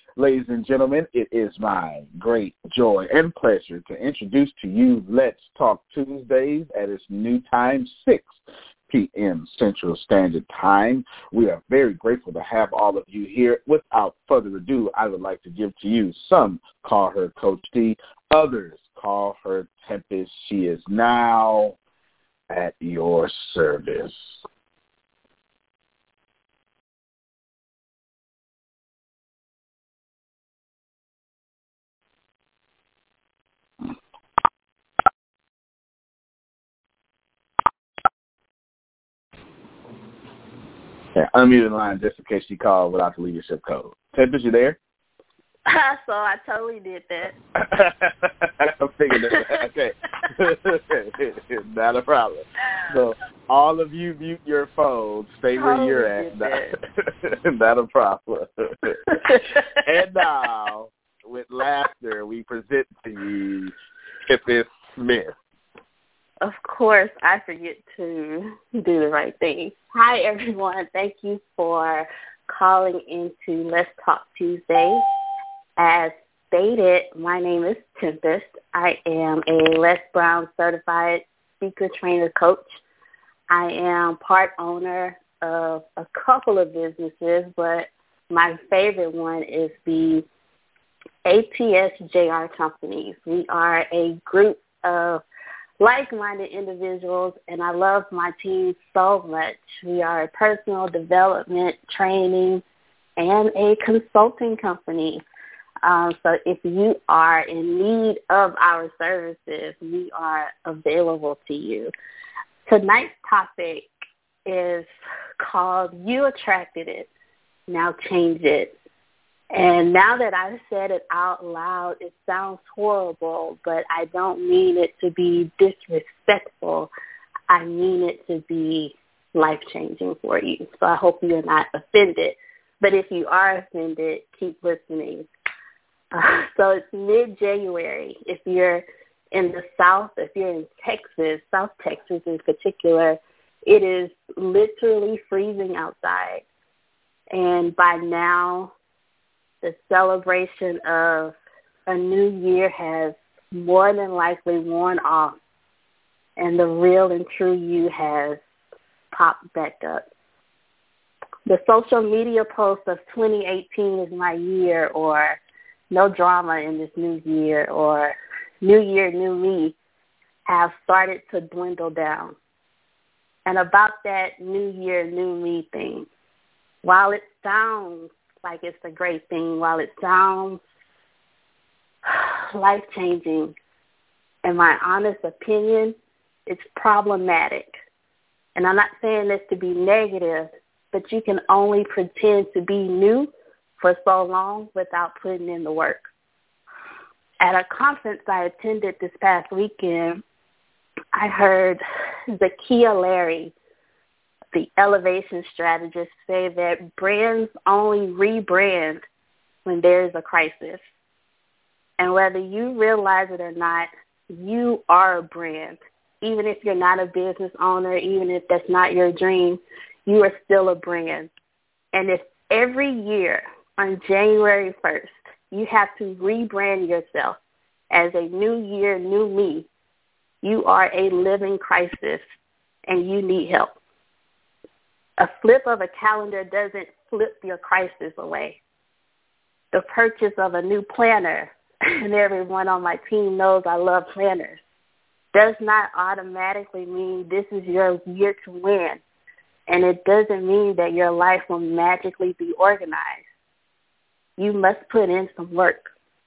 Ladies and gentlemen, it is my great joy and pleasure to introduce to you Let's Talk Tuesdays at its new time, 6 p.m. Central Standard Time. We are very grateful to have all of you here. Without further ado, I would like to give to you, some call her Coach D, others call her Tempest. She is now at your service. Yeah, unmuted line just in case she called without the leadership code. Tempest, you there? So I totally did that. I figured that. Okay. Not a problem. So all of you mute your phones. Stay where you're at. Not a problem. And now, with laughter, we present to you Tempest Smith. Of course, I forget to do the right thing. Hi, everyone. Thank you for calling into Let's Talk Tuesday. As stated, my name is Tempest. I am a Les Brown certified speaker trainer coach. I am part owner of a couple of businesses, but my favorite one is the ATSJR Companies. We are a group of like-minded individuals, and I love my team so much. We are a personal development, training, and a consulting company. So if you are in need of our services, we are available to you. Tonight's topic is called You Attracted It, Now Change It. And now that I've said it out loud, it sounds horrible, but I don't mean it to be disrespectful. I mean it to be life-changing for you. So I hope you're not offended. But if you are offended, keep listening. So it's mid-January. If you're in the South, if you're in Texas, South Texas in particular, it is literally freezing outside. And by now, the celebration of a new year has more than likely worn off, and the real and true you has popped back up. The social media post of 2018 is my year, or no drama in this new year, or new year, new me, have started to dwindle down. And about that new year, new me thing, while it sounds like it's a great thing, while it sounds life-changing, in my honest opinion, it's problematic. And I'm not saying this to be negative, but you can only pretend to be new for so long without putting in the work. At a conference I attended this past weekend, I heard Zakia Larry, the elevation strategist, say that brands only rebrand when there is a crisis. And whether you realize it or not, you are a brand. Even if you're not a business owner, even if that's not your dream, you are still a brand. And if every year on January 1st, you have to rebrand yourself as a new year, new me, you are a living crisis and you need help. A flip of a calendar doesn't flip your crisis away. The purchase of a new planner, and everyone on my team knows I love planners, does not automatically mean this is your year to win. And it doesn't mean that your life will magically be organized. You must put in some work.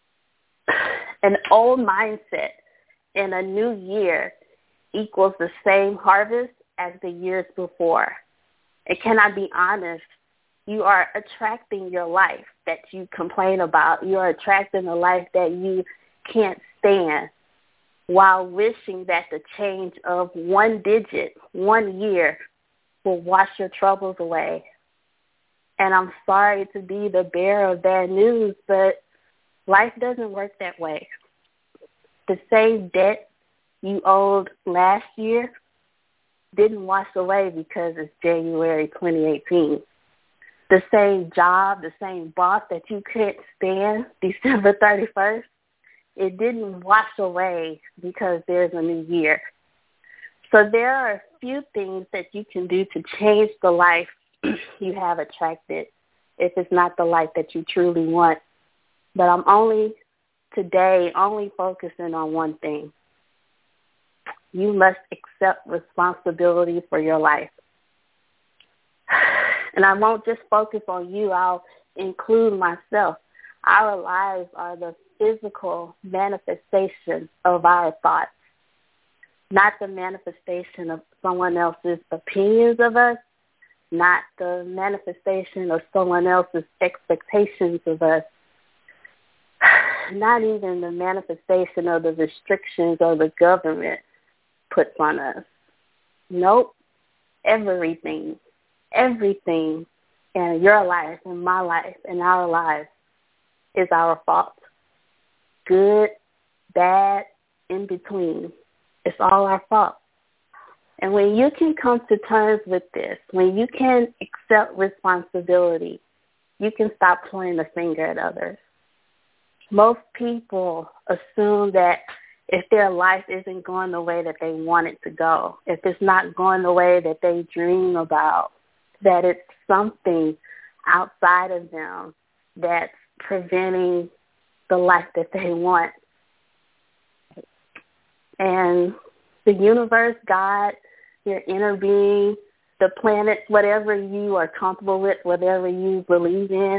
An old mindset in a new year equals the same harvest as the years before. And can I be honest? You are attracting your life that you complain about. You are attracting the life that you can't stand while wishing that the change of one digit, 1 year, will wash your troubles away. And I'm sorry to be the bearer of bad news, but life doesn't work that way. The same debt you owed last year didn't wash away because it's January 2018. the same job, the same boss that you can't stand December 31st, it didn't wash away because there's a new year. So there are a few things that you can do to change the life you have attracted if it's not the life that you truly want. But I'm only focusing on one thing. You must accept responsibility for your life. And I won't just focus on you. I'll include myself. Our lives are the physical manifestation of our thoughts, not the manifestation of someone else's opinions of us, not the manifestation of someone else's expectations of us, not even the manifestation of the restrictions of the government puts on us. Nope. Everything in your life, in my life, in our lives is our fault. Good, bad, in between. It's all our fault. And when you can come to terms with this, when you can accept responsibility, you can stop pointing the finger at others. Most people assume that if their life isn't going the way that they want it to go, if it's not going the way that they dream about, that it's something outside of them that's preventing the life that they want. And the universe, God, your inner being, the planets, whatever you are comfortable with, whatever you believe in,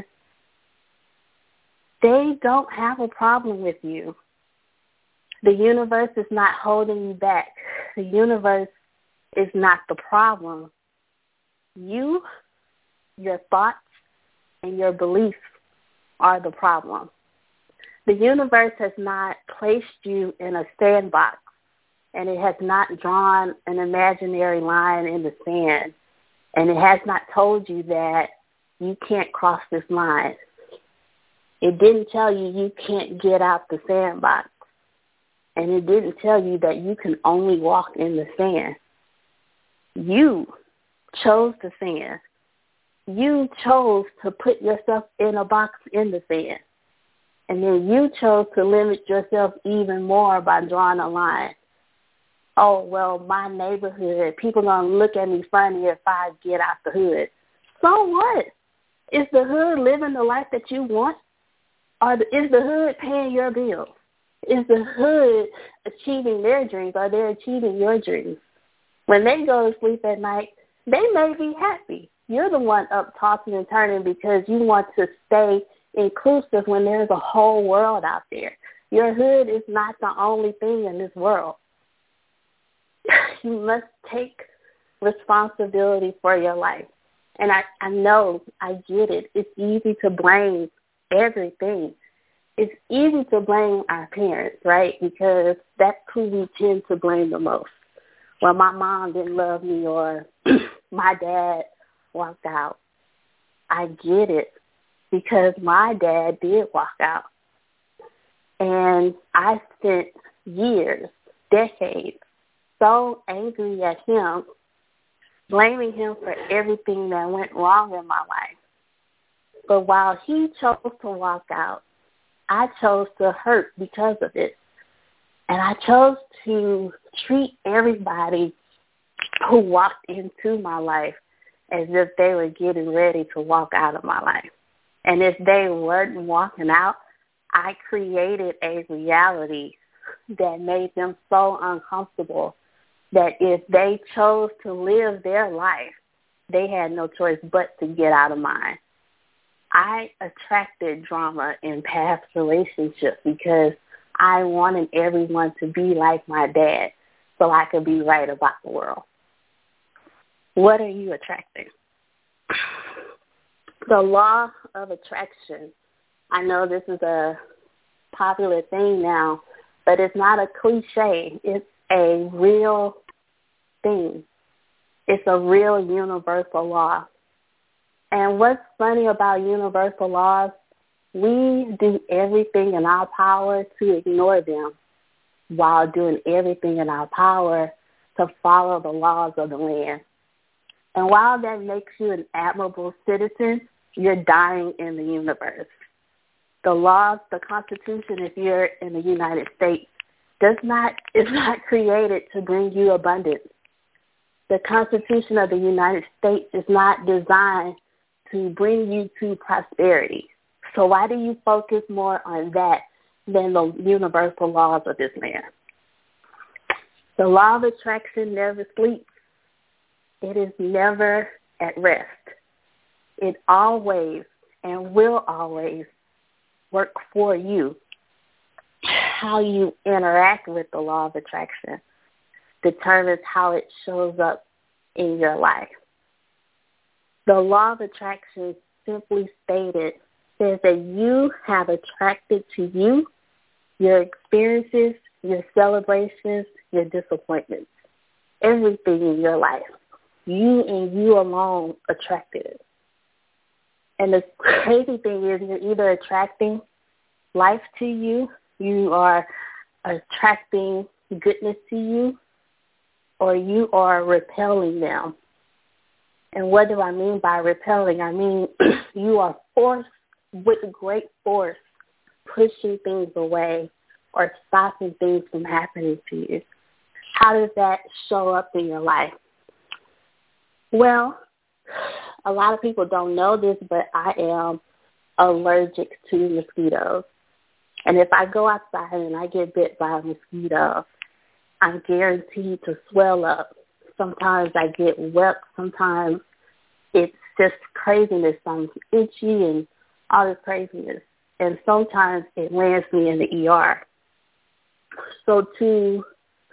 they don't have a problem with you. The universe is not holding you back. The universe is not the problem. You, your thoughts, and your beliefs are the problem. The universe has not placed you in a sandbox, and it has not drawn an imaginary line in the sand, and it has not told you that you can't cross this line. It didn't tell you can't get out the sandbox, and it didn't tell you that you can only walk in the sand. You chose the sand. You chose to put yourself in a box in the sand. And then you chose to limit yourself even more by drawing a line. Oh, well, my neighborhood, people going to look at me funny if I get out the hood. So what? Is the hood living the life that you want? Or is the hood paying your bills? Is the hood achieving their dreams? Are they achieving your dreams? When they go to sleep at night, they may be happy. You're the one up tossing and turning because you want to stay inclusive when there's a whole world out there. Your hood is not the only thing in this world. You must take responsibility for your life. And I know, I get it. It's easy to blame everything. It's easy to blame our parents, right? Because that's who we tend to blame the most. Well, my mom didn't love me or my dad walked out. I get it because my dad did walk out. And I spent years, decades, so angry at him, blaming him for everything that went wrong in my life. But while he chose to walk out, I chose to hurt because of it. And I chose to treat everybody who walked into my life as if they were getting ready to walk out of my life. And if they weren't walking out, I created a reality that made them so uncomfortable that if they chose to live their life, they had no choice but to get out of mine. I attracted drama in past relationships because I wanted everyone to be like my dad so I could be right about the world. What are you attracting? The law of attraction. I know this is a popular thing now, but it's not a cliche. It's a real thing. It's a real universal law. And what's funny about universal laws, we do everything in our power to ignore them while doing everything in our power to follow the laws of the land. And while that makes you an admirable citizen, you're dying in the universe. The laws, the Constitution, if you're in the United States, is not created to bring you abundance. The Constitution of the United States is not designed to bring you to prosperity. So why do you focus more on that than the universal laws of this land? The law of attraction never sleeps. It is never at rest. It always and will always work for you. How you interact with the law of attraction determines how it shows up in your life. The law of attraction, simply stated, says that you have attracted to you your experiences, your celebrations, your disappointments, everything in your life. You and you alone attracted it. And the crazy thing is you're either attracting life to you, you are attracting goodness to you, or you are repelling them. And what do I mean by repelling? I mean you are forced, with great force, pushing things away or stopping things from happening to you. How does that show up in your life? Well, a lot of people don't know this, but I am allergic to mosquitoes. And if I go outside and I get bit by a mosquito, I'm guaranteed to swell up. Sometimes I get wet. Sometimes it's just craziness. I'm itchy and all this craziness. And sometimes it lands me in the ER. So to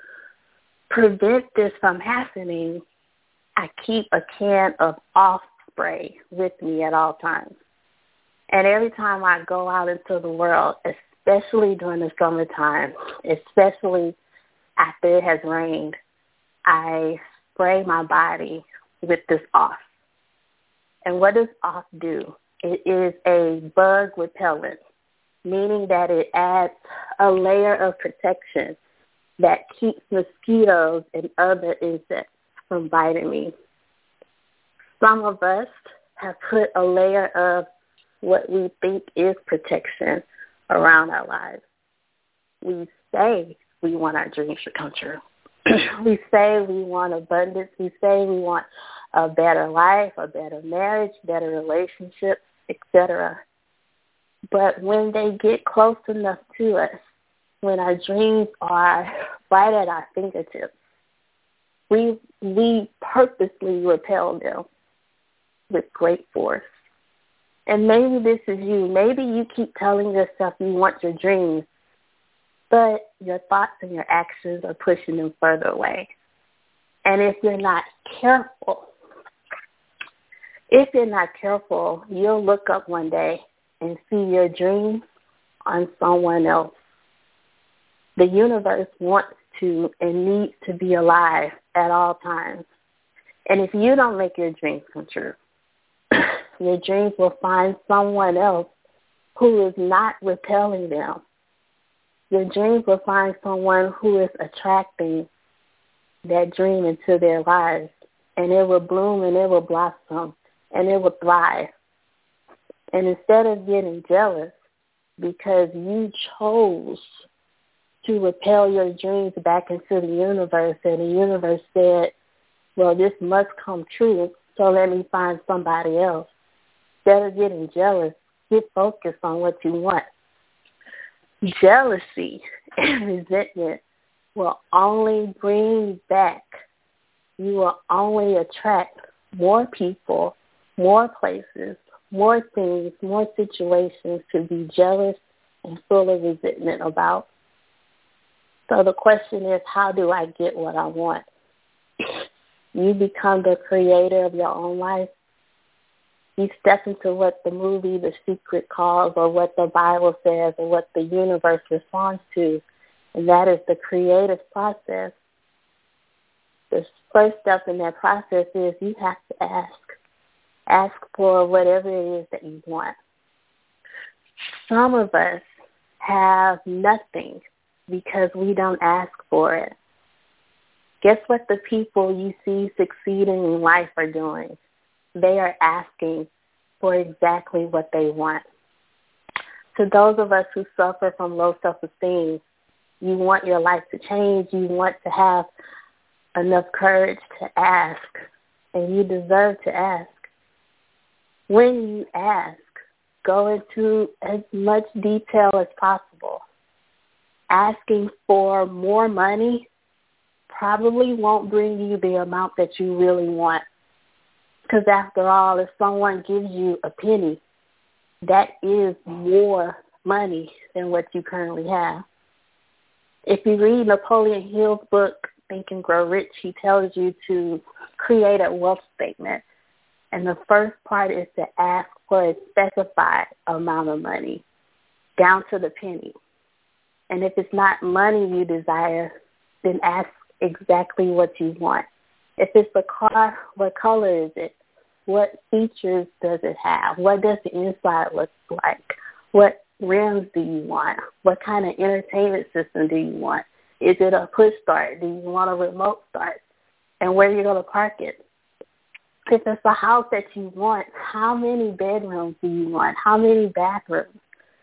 prevent this from happening, I keep a can of off spray with me at all times. And every time I go out into the world, especially during the summertime, especially after it has rained, I spray my body with this off. And what does off do? It is a bug repellent, meaning that it adds a layer of protection that keeps mosquitoes and other insects from biting me. Some of us have put a layer of what we think is protection around our lives. We say we want our dreams to come true. We say we want abundance. We say we want a better life, a better marriage, better relationships, etc. But when they get close enough to us, when our dreams are right at our fingertips, we purposely repel them with great force. And maybe this is you. Maybe you keep telling yourself you want your dreams, but your thoughts and your actions are pushing them further away. And if you're not careful, you'll look up one day and see your dreams on someone else. The universe wants to and needs to be alive at all times. And if you don't make your dreams come true, your dreams will find someone else who is not repelling them. Your dreams will find someone who is attracting that dream into their lives, and it will bloom and it will blossom and it will thrive. And instead of getting jealous because you chose to repel your dreams back into the universe, and the universe said, well, this must come true, so let me find somebody else. Instead of getting jealous, get focused on what you want. Jealousy and resentment will only bring back, you will only attract more people, more places, more things, more situations to be jealous and full of resentment about. So the question is, how do I get what I want? You become the creator of your own life. You step into what the movie The Secret calls, or what the Bible says, or what the universe responds to, and that is the creative process. The first step in that process is you have to ask. Ask for whatever it is that you want. Some of us have nothing because we don't ask for it. Guess what the people you see succeeding in life are doing? They are asking for exactly what they want. To those of us who suffer from low self-esteem, you want your life to change. You want to have enough courage to ask, and you deserve to ask. When you ask, go into as much detail as possible. Asking for more money probably won't bring you the amount that you really want. Because after all, if someone gives you a penny, that is more money than what you currently have. If you read Napoleon Hill's book, Think and Grow Rich, he tells you to create a wealth statement. And the first part is to ask for a specified amount of money, down to the penny. And if it's not money you desire, then ask exactly what you want. If it's a car, what color is it? What features does it have? What does the inside look like? What rims do you want? What kind of entertainment system do you want? Is it a push start? Do you want a remote start? And where are you going to park it? If it's a house that you want, how many bedrooms do you want? How many bathrooms?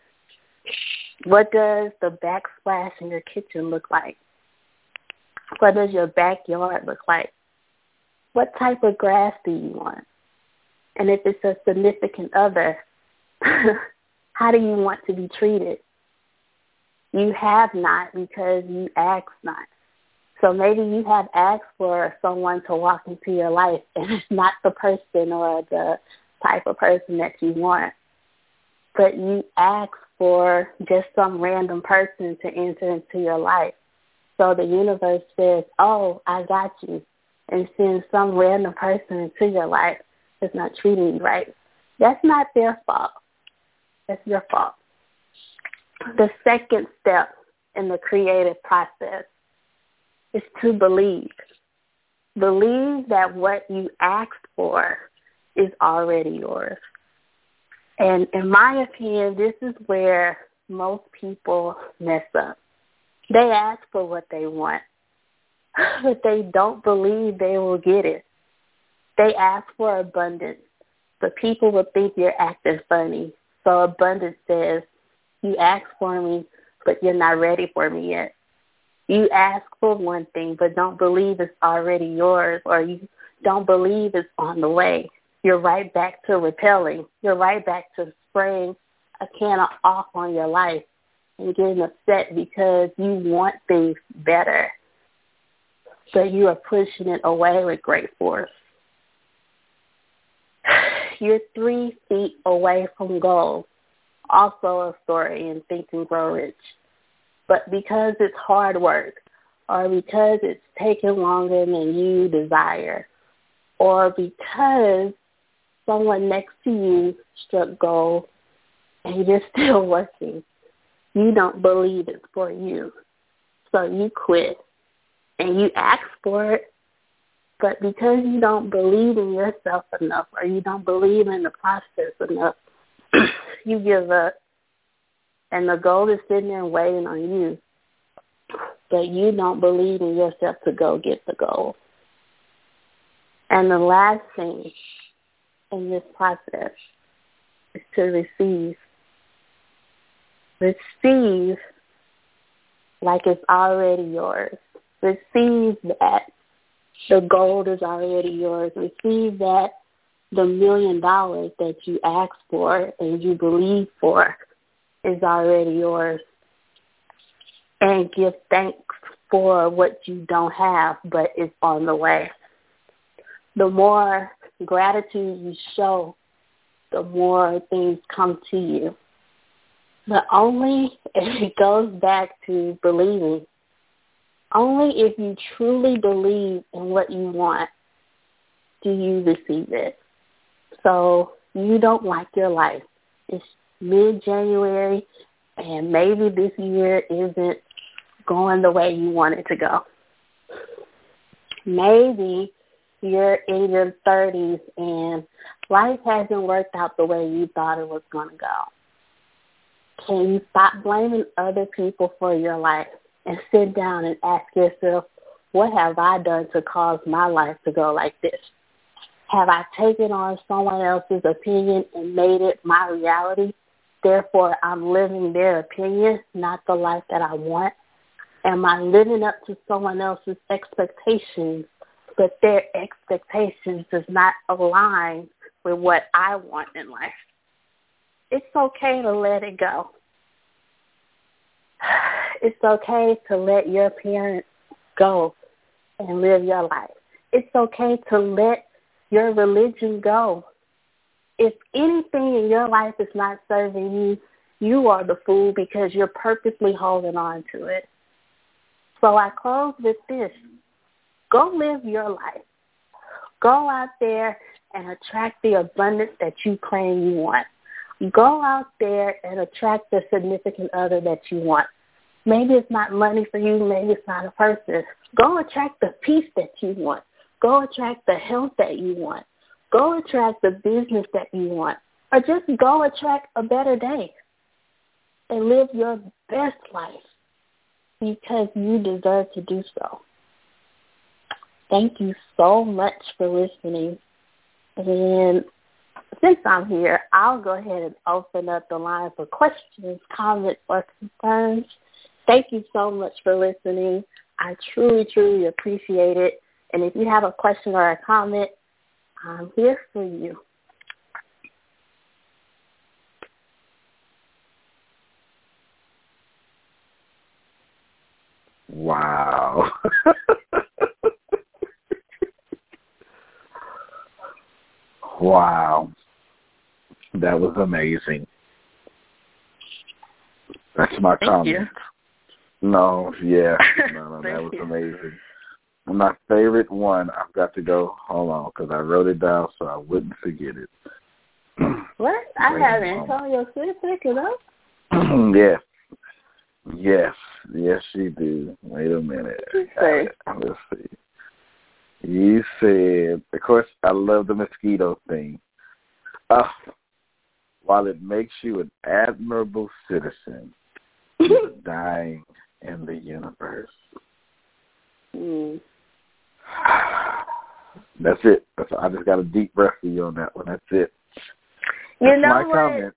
What does the backsplash in your kitchen look like? What does your backyard look like? What type of grass do you want? And if it's a significant other, how do you want to be treated? You have not because you asked not. So maybe you have asked for someone to walk into your life, and it's not the person or the type of person that you want. But you ask for just some random person to enter into your life. So the universe says, oh, I got you, and sends some random person into your life that's not treating you right. That's not their fault. That's your fault. The second step in the creative process is to believe. Believe that what you asked for is already yours. And in my opinion, this is where most people mess up. They ask for what they want, but they don't believe they will get it. They ask for abundance, but people will think you're acting funny. So abundance says, you asked for me, but you're not ready for me yet. You ask for one thing, but don't believe it's already yours, or you don't believe it's on the way. You're right back to repelling. You're right back to spraying a can of off on your life and getting upset because you want things better, but you are pushing it away with great force. You're 3 feet away from goal. Also a story in Think and Grow Rich. But because it's hard work, or because it's taking longer than you desire, or because someone next to you struck gold and you're still working, you don't believe it's for you. So you quit and you ask for it, but because you don't believe in yourself enough, or you don't believe in the process enough, you give up. And the goal is sitting there waiting on you, but you don't believe in yourself to go get the goal. And the last thing in this process is to receive. Receive like it's already yours. Receive that the gold is already yours. Receive that the $1 million that you asked for and you believe for is already yours. And give thanks for what you don't have, but it's on the way. The more gratitude you show, the more things come to you. But only if it goes back to believing. Only if you truly believe in what you want do you receive it. So you don't like your life. It's mid-January, and maybe this year isn't going the way you want it to go. Maybe you're in your 30s and life hasn't worked out the way you thought it was going to go. Can you stop blaming other people for your life and sit down and ask yourself, what have I done to cause my life to go like this? Have I taken on someone else's opinion and made it my reality? Therefore, I'm living their opinion, not the life that I want. Am I living up to someone else's expectations, but their expectations does not align with what I want in life? It's okay to let it go. It's okay to let your parents go and live your life. It's okay to let your religion go. If anything in your life is not serving you, you are the fool because you're purposely holding on to it. So I close with this. Go live your life. Go out there and attract the abundance that you claim you want. Go out there and attract the significant other that you want. Maybe it's not money for you. Maybe it's not a person. Go attract the peace that you want. Go attract the health that you want. Go attract the business that you want. Or just go attract a better day and live your best life because you deserve to do so. Thank you so much for listening. And since I'm here, I'll go ahead and open up the line for questions, comments, or concerns. Thank you so much for listening. I truly, truly appreciate it. And if you have a question or a comment, I'm here for you. Wow. Wow. That was amazing. That's my comment. You. No, yeah. No, that was amazing. My favorite one, I've got to go, hold on, because I wrote it down so I wouldn't forget it. What? I have Antonio Smith pick it up? Yes, she do. Wait a minute. Let's see. You said, of course, I love the mosquito thing. While it makes you an admirable citizen, you're dying in the universe. That's it. I just got a deep breath for you on that one. That's it. That's my comment.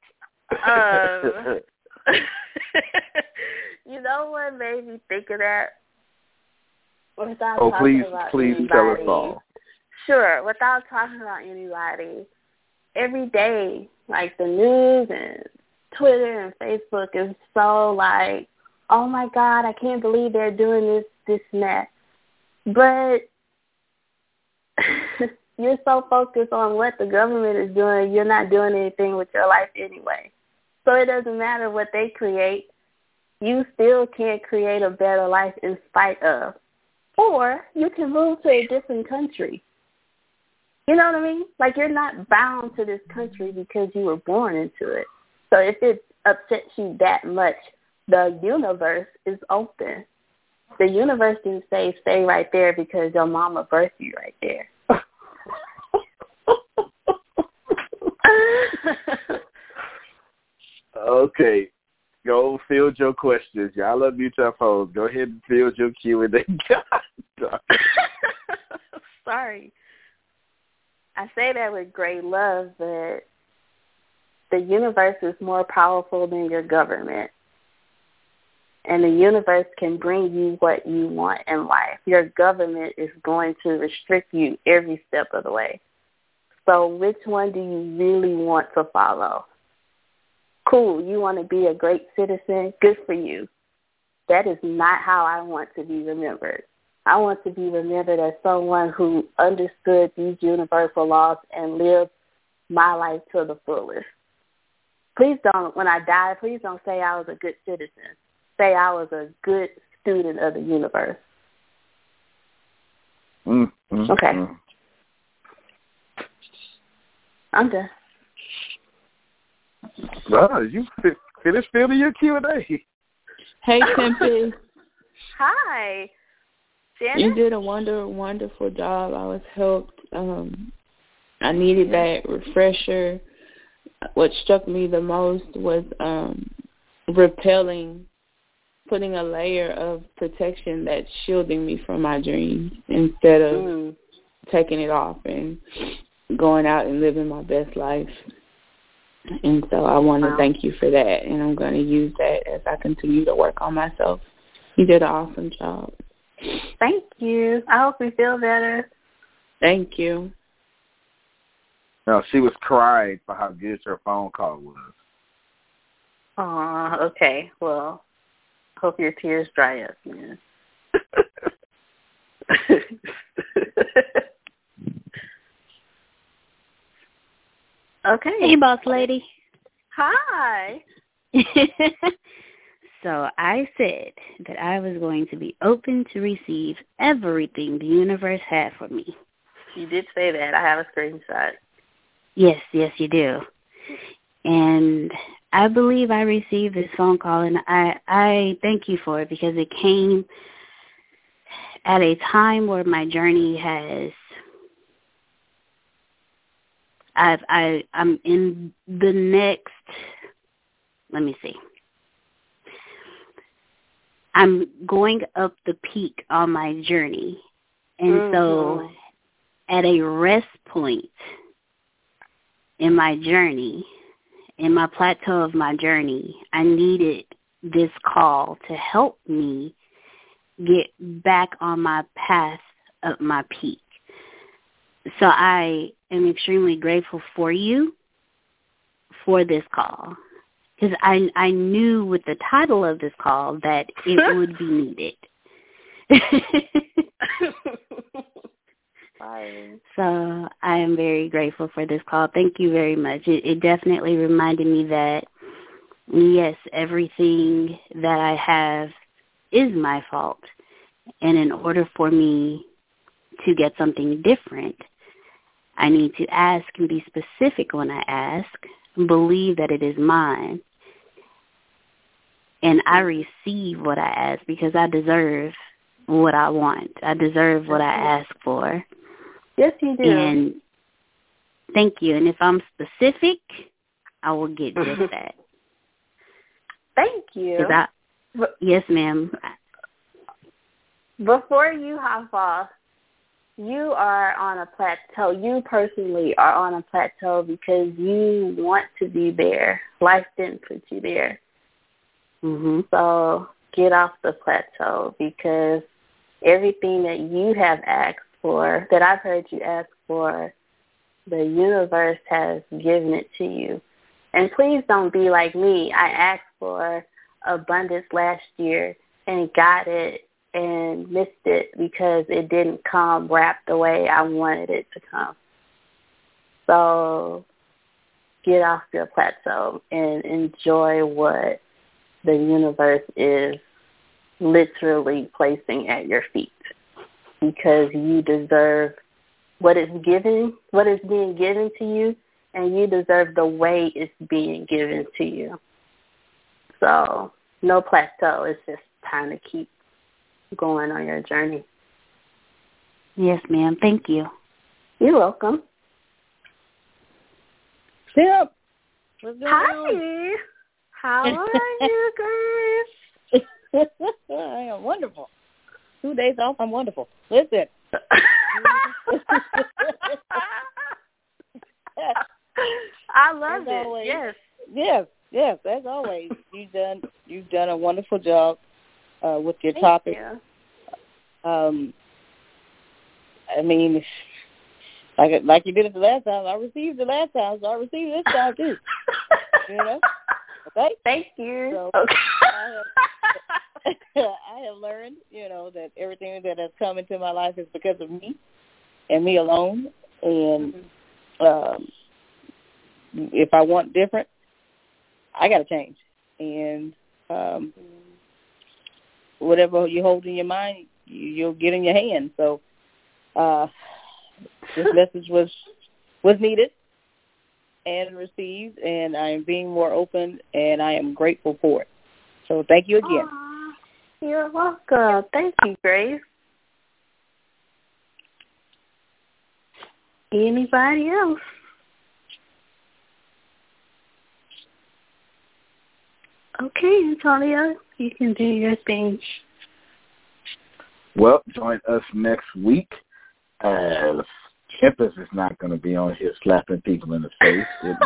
You know what made me think of that? Please tell us all. Sure, without talking about anybody. Every day, like the news and Twitter and Facebook is so like, oh my God, I can't believe they're doing this and that. But you're so focused on what the government is doing, you're not doing anything with your life anyway. So it doesn't matter what they create. You still can't create a better life in spite of. Or you can move to a different country. You know what I mean? Like, you're not bound to this country because you were born into it. So if it upsets you that much, the universe is open. The universe didn't say stay right there because your mama birthed you right there. Okay. Go field your questions. Y'all unmute your phones. Go ahead and field your Q&A. Sorry. I say that with great love, but the universe is more powerful than your government. And the universe can bring you what you want in life. Your government is going to restrict you every step of the way. So which one do you really want to follow? Cool, you want to be a great citizen? Good for you. That is not how I want to be remembered. I want to be remembered as someone who understood these universal laws and lived my life to the fullest. Please don't, when I die, please don't say I was a good citizen. Say I was a good student of the universe. Okay. I'm done. Well, you finished filling your Q&A. Hey, Tempest. Hi. Janet? You did a wonderful job. I was helped. I needed that refresher. What struck me the most was repelling, putting a layer of protection that's shielding me from my dreams instead of taking it off. And going out and living my best life. And so I want to thank you for that, and I'm going to use that as I continue to work on myself. You did an awesome job. Thank you. I hope you feel better. Thank you. No, she was crying for how good her phone call was. Oh, okay. Well, hope your tears dry up, man. Okay. Hey, boss lady. Hi. So I said that I was going to be open to receive everything the universe had for me. You did say that. I have a screenshot. Yes, you do. And I believe I received this phone call, and I thank you for it because it came at a time where my journey has I'm in the next, let me see. I'm going up the peak on my journey. And so at a rest point in my journey, in my plateau of my journey, I needed this call to help me get back on my path up my peak. So I am extremely grateful for you for this call because I knew with the title of this call that it would be needed. So I am very grateful for this call. Thank you very much. It definitely reminded me that, yes, everything that I have is my fault. And in order for me to get something different, I need to ask and be specific when I ask, believe that it is mine, and I receive what I ask because I deserve what I want. I deserve what I ask for. Yes, you do. And thank you. And if I'm specific, I will get just that. Thank you. Yes, ma'am. Before you hop off, you are on a plateau. You personally are on a plateau because you want to be there. Life didn't put you there. Mm-hmm. So get off the plateau because everything that you have asked for, that I've heard you ask for, the universe has given it to you. And please don't be like me. I asked for abundance last year and got it and missed it because it didn't come wrapped the way I wanted it to come. So get off your plateau and enjoy what the universe is literally placing at your feet because you deserve what is being given to you, and you deserve the way it's being given to you. So no plateau. It's just time to keep going on your journey. Yes, ma'am. Thank you. You're welcome. Yep. What's going Hi. on? How are you, Grace? I am wonderful. 2 days off, I'm wonderful. Listen. I love as it. Always, Yes. Yes. As always, you've done a wonderful job with your Thank topic. you. I mean, like you did it the last time. I received the last time, so I received this time too. You know? Okay. Thank you. So okay. I have learned, that everything that has come into my life is because of me and me alone. And if I want different, I got to change. And whatever you hold in your mind, you'll get in your hand. So this message was needed and received, and I am being more open, and I am grateful for it. So thank you again. Aww, you're welcome. Thank you, Grace. Anybody else? Okay, Antonio, you can do your thing. Well, join us next week as Tempest is not going to be on here slapping people in the face.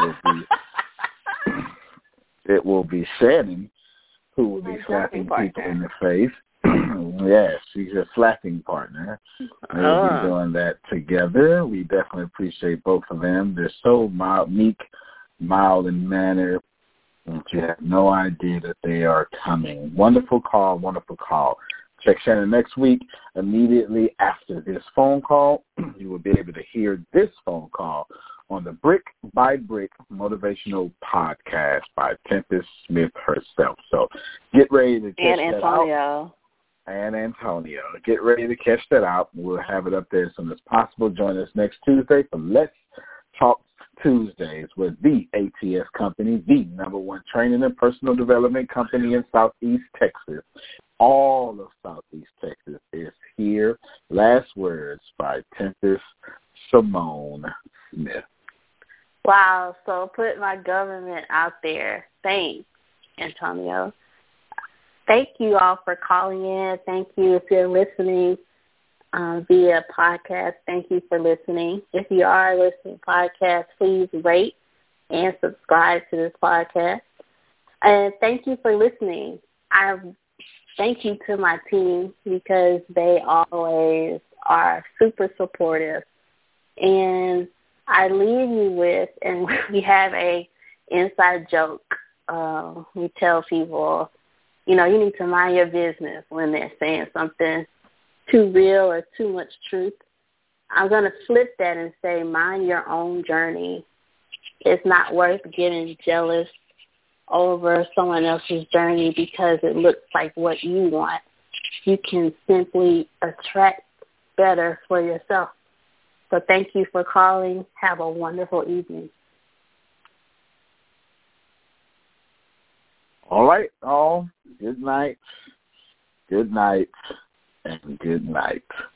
It will be Shannon who will be slapping people in the face. Yes, she's a slapping partner. We'll be doing that together. We definitely appreciate both of them. They're so meek, mild in manner. You have no idea that they are coming. Wonderful call, wonderful call. Check Shannon next week. Immediately after this phone call, you will be able to hear this phone call on the Brick by Brick Motivational Podcast by Tempest Smith herself. So get ready to catch that out. And Antonio. Get ready to catch that out. We'll have it up there as soon as possible. Join us next Tuesday for Let's Talk Tuesdays with the ATS Company, the #1 training and personal development company in Southeast Texas. All of Southeast Texas is here. Last words by Tempest Simone Smith. Wow, so put my government out there. Thanks, Antonio. Thank you all for calling in. Thank you if you're listening via podcast. Thank you for listening. If you are listening to podcast, please rate and subscribe to this podcast. And thank you for listening. Thank you to my team because they always are super supportive. And I leave you with, and we have a inside joke. We tell people, you need to mind your business when they're saying something too real or too much truth. I'm going to flip that and say, mind your own journey. It's not worth getting jealous over someone else's journey because it looks like what you want. You can simply attract better for yourself. So thank you for calling. Have a wonderful evening. All right, all. Good night, and good night.